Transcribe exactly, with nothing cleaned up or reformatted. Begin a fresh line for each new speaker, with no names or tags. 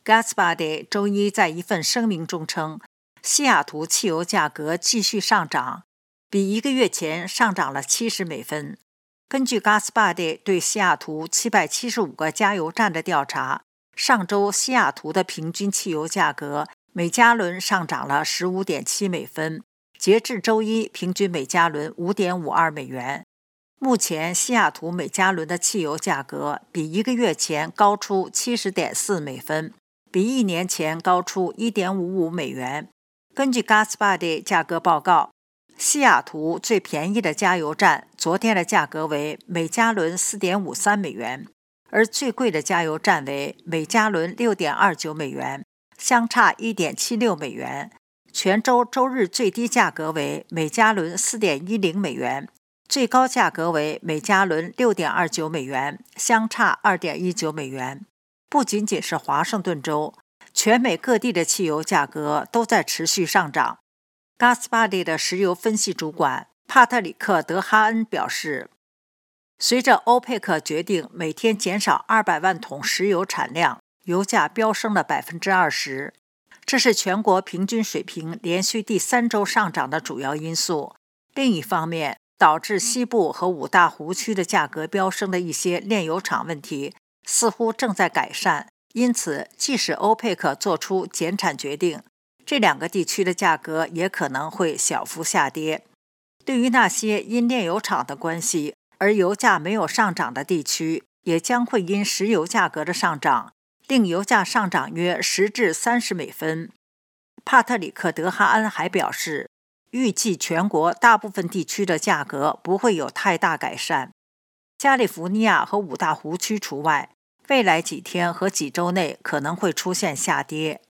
Gaspard 周一在一份声明中称，西雅图汽油价格继续上涨，比一个月前上涨了七十美分。根据 Gaspard 对西雅图七百七十五个加油站的调查，上周西雅图的平均汽油价格每加仑上涨了 十五点七美分，截至周一平均每加仑 五点五二美元。目前西雅图每加仑的汽油价格比一个月前高出 七十点四美分，比一年前高出 一点五五美元。根据 Gaspard 价格报告，西雅图最便宜的加油站昨天的价格为每加仑 四点五三美元，而最贵的加油站为每加仑 六点二九美元，相差 一点七六美元。全州周日最低价格为每加仑 四点一零美元，最高价格为每加仑 六点二九美元，相差 二点一九美元。不仅仅是华盛顿州，全美各地的汽油价格都在持续上涨。Gaspard 的石油分析主管帕特里克·德哈恩表示，随着欧佩克决定每天减少二百万桶石油产量，油价飙升了 百分之二十， 这是全国平均水平连续第三周上涨的主要因素。另一方面，导致西部和五大湖区的价格飙升的一些炼油厂问题似乎正在改善，因此即使欧佩克做出减产决定，这两个地区的价格也可能会小幅下跌。对于那些因炼油厂的关系而油价没有上涨的地区，也将会因石油价格的上涨令油价上涨约十至三十美分。帕特里克·德哈恩还表示，预计全国大部分地区的价格不会有太大改善，加利福尼亚和五大湖区除外，未来几天和几周内可能会出现下跌。